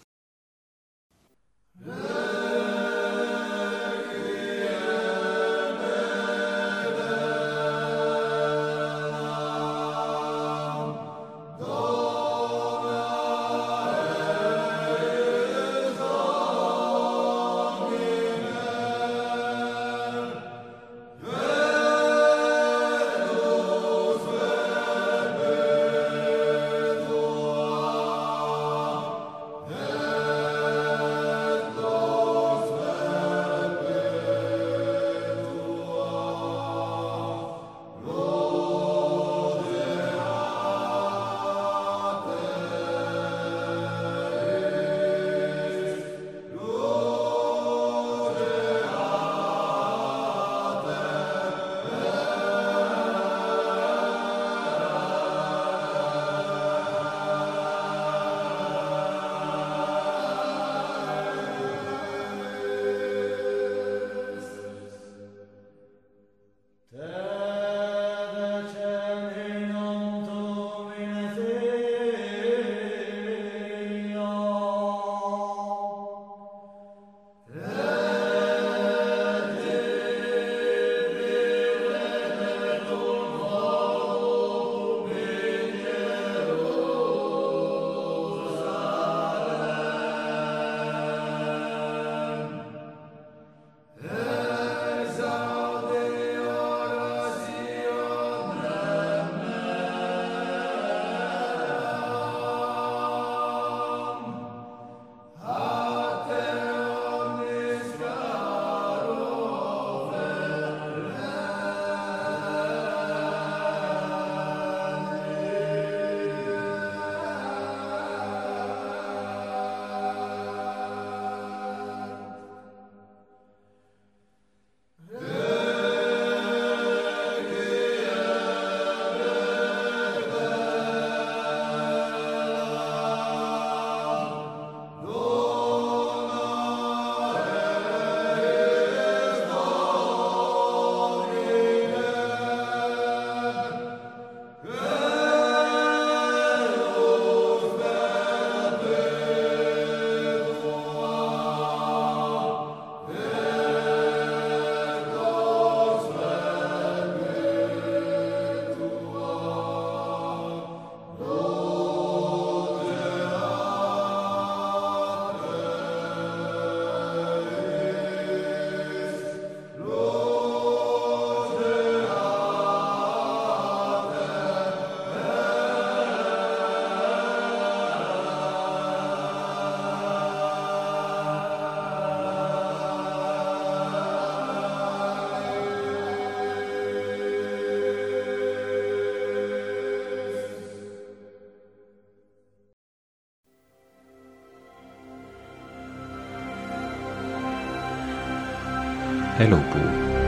Elupuu.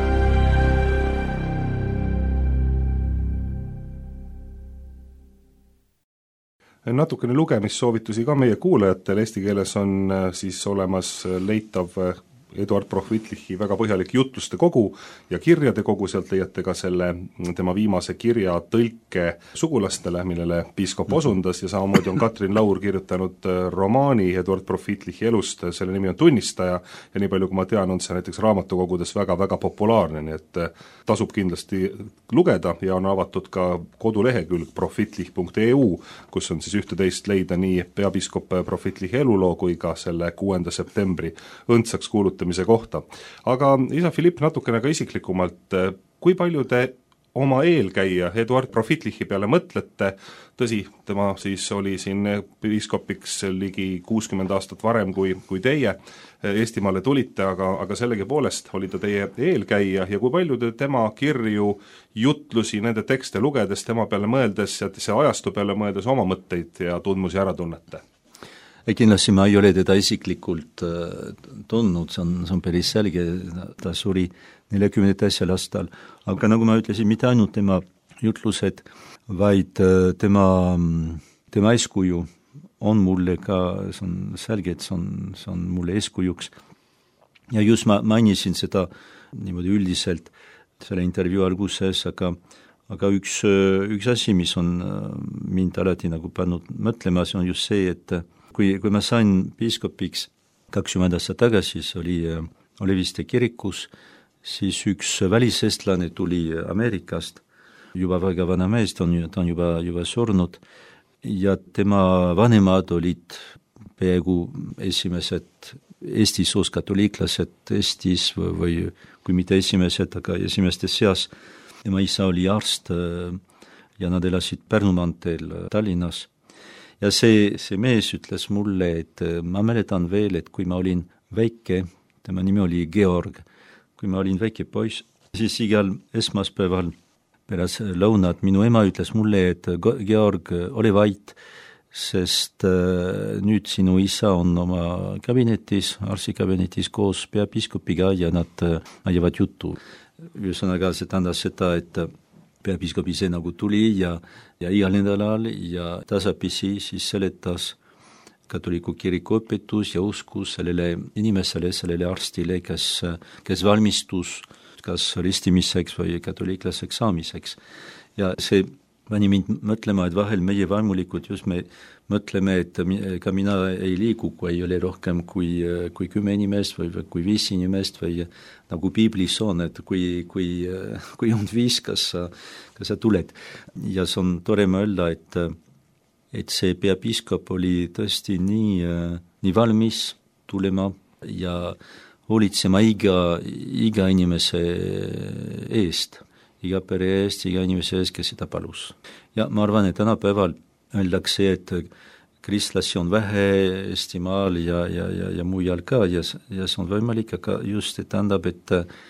Natukene lugemissoovitusi ka meie kuulajatel, eesti keeles on siis olemas leitav Eduard Prohvitlichi väga põhjalik jutluste kogu ja kirjade kogu, sealt leiate ka selle tema viimase kirja tõlke sugulastele, millele piiskop osundas, ja samamoodi on Katrin Laur kirjutanud romaani Eduard Prohvitlichi elust, selle nimi on Tunnistaja, ja nii palju kui ma tean, on see näiteks raamatukogudes väga-väga populaarne, nii et tasub kindlasti lugeda ja on avatud ka kodulehekülg prohvitlich punkt e u, kus on siis ühte-teist leida nii peapiiskop Prohvitlichi eluloo kui ka selle kuuenda septembri õndsaks kuulutamise kohta. Aga isa Philipp, natukene ka isiklikumalt, kui palju te oma eelkäija Eduard Profitlichi peale mõtlete, tõsi, tema siis oli siin piiskopiks ligi kuuskümmend aastat varem kui, kui teie Eestimaale tulite, aga, aga sellegipoolest oli ta teie eelkäija ja kui palju te tema kirju, jutlusi, nende tekste lugedes, tema peale mõeldes ja see ajastu peale mõeldes oma mõtteid ja tundmusi ära tunnete?
Kindlasti ma ei ole teda isiklikult tundnud, see on, see on päris selge, ta suri neljakümne teisel aastal, aga nagu ma ütlesin, mitte ainult tema jutlused, vaid tema, tema eeskuju on mulle ka, see on selge, et see on, see on mulle eeskujuks. Ja just ma mainisin seda niimoodi üldiselt selle intervjuu alguses, aga, aga üks, üks asi, mis on mind alati nagu pannud mõtlema, see on just see, et kui, kui ma sain piiskopiks kakskümmend aastat tagasi, see oli Oleviste kirikus, siis üks väliseestlane tuli Ameerikast, juba väga vana mees, ta on, ta on juba, juba surnud, ja tema vanemad olid peaaegu esimesed Eestis uuskatoliiklased Eestis või, või kui mitte esimesed, aga esimeste seas. Tema isa oli arst ja nad elasid Pärnu maanteel Tallinnas. Ja see, see mees ütles mulle, et ma mäletan veel, et kui ma olin väike, tema nimi oli Georg, kui ma olin väike poiss, siis igal esmaspäeval pärast lõunat minu ema ütles mulle, et Georg, ole vait, sest nüüd sinu isa on oma kabinetis, arsikabinetis koos peapiiskopiga ja nad ajavad juttu. Ühesõnaga see tähendas seda, et peapiiskop ise nagu tuli ja, ja igal nädalal ja tasapisi siis seletas katoliku kiriku õpetus ja uskus sellele inimesele, sellele arstile, kes, kes valmistus kas ristimiseks või katoliiklaseks saamiseks. Ja see pani mind mõtlema, et vahel meie vaimulikud just me mõtleme, et ka mina ei liigu, kui ei ole rohkem kui, kui kümme inimest või, või kui viis inimest või nagu piiblis on, et kui, kui, kui on viis, kas sa, kas sa tuled. Ja see on tore mõelda, et, et see peapiiskop oli tõesti nii, nii valmis tulema ja hoolitsema iga, iga inimese eest, iga pere eest, iga inimese eest, kes seda palus. Ja ma arvan, et tänapäeval öeldakse, et kristlasi on vähe Eestimaal ja, ja, ja, ja mujal ka ja, ja see on võimalik, aga just et tähendab, et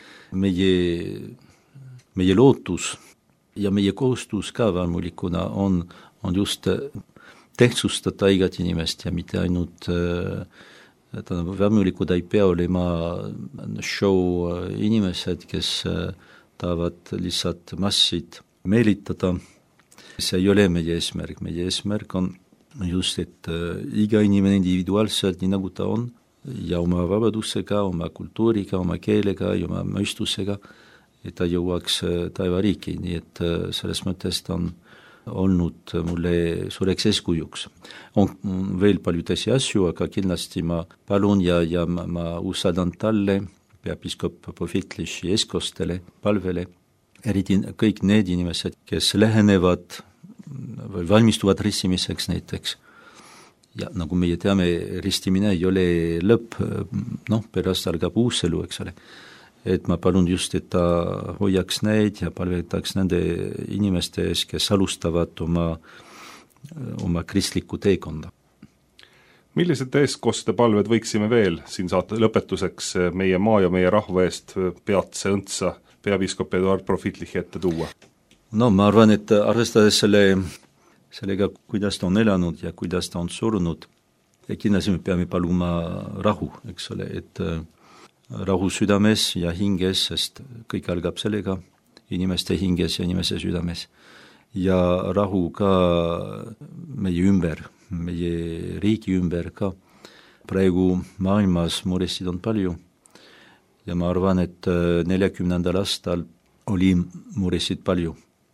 meie, meie lootus ja meie kohustus ka vaimulikuna on, on just tähtsustada igat inimest ja mitte ainult vaimulikud ei pea olema show inimesed, kes tahavad lihtsalt massid meelitada. See ei ole meie eesmärk, meie eesmärk on just, et iga inimene individuaalselt, nii nagu ta on, ja oma vabadusega, oma kultuuriga, oma keelega ja oma mõistusega, et ta jõuaks taevariiki, nii et selles mõttes ta on olnud mulle suureks eeskujuks. On veel palju teisi asju, aga kindlasti ma palun ja, ja ma, ma usaldan talle, peapiiskop Profitlichi eeskostele, palvele, eriti kõik need inimesed, kes lähenevad või valmistuvad ristimiseks näiteks. Ja nagu meie teame, ristimine ei ole lõpp, noh, pärast algab uus elu, eks ole. Et ma palun just, et ta hoiaks neid ja palvetaks nende inimeste ees, kes alustavad oma, oma kristlikku teekonda.
Millised eestkoste palved võiksime veel siin saate lõpetuseks meie maa ja meie rahva eest peatse õntsa peapiiskop Eduard Profitlichi ette tuua? No ma arvan, et arvestades selle, sellega, kuidas ta on elanud ja kuidas ta on surnud, kindlasti me peame paluma rahu, eks ole, et rahu südames ja hinges, sest kõik algab sellega, inimeste hinges ja inimese südames. Ja rahu ka meie ümber, meie riigi ümber ka. Praegu maailmas muresid on palju ja ma arvan, et neljakümnendal aastal oli muresid palju.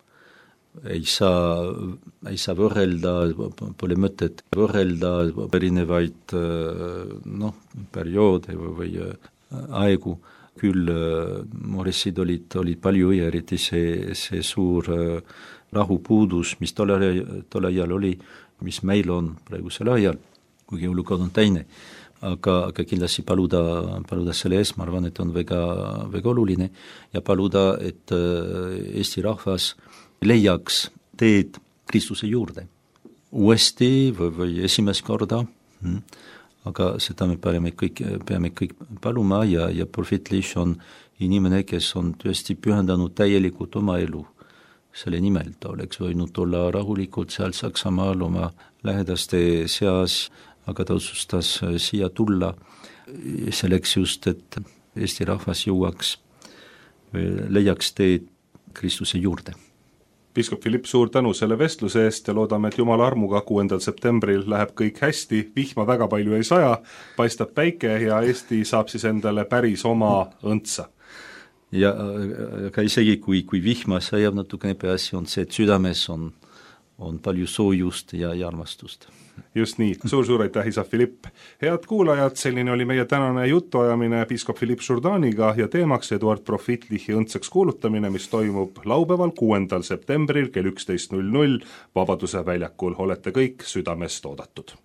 Ei saa, ei saa võrrelda, pole mõtet võrrelda erinevaid noh, perioode või, või aegu. Küll muresid olid, olid palju ja eriti see, see suur rahupuudus, mis tol ajal oli, mis meil on praegusel ajal, kuigi olukord on teine.
aga, aga kindlasti paluda, paluda selle eest, ma arvan, et on väga, väga oluline ja paluda, et Eesti rahvas leiaks teed Kristuse juurde. Uuesti või, või esimest korda, aga seda me peame kõik, peame kõik paluma ja, ja prohvet Liš on inimene, kes on tõesti pühendanud täielikult oma elu selle nimel. Ta oleks võinud olla rahulikult seal Saksamaal oma lähedaste seas, aga ta otsustas siia tulla selleks just, et Eesti rahvas jõuaks, leiaks teed Kristuse juurde.
Piiskop Philipp, suur tänu selle vestluse eest ja loodame, et Jumala armuga kuuendal septembril läheb kõik hästi, vihma väga palju ei saja, paistab päike ja Eesti saab siis endale päris oma õntsa.
Ja aga isegi kui, kui vihma sajab natukene peasi, on see, et südames on, on palju soojust ja, ja armastust.
Just nii, suur-suur aitäh, isa Philipp. Head kuulajad, selline oli meie tänane jutuajamine Piiskop Philipp Jourdaniga ja teemaks Eduard Prohvet-Lichi õndsaks kuulutamine, mis toimub laupäeval kuuendal septembril kell üksteist null null Vabaduse väljakul. Olete kõik südamest oodatud.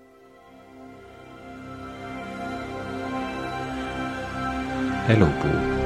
Elupuu.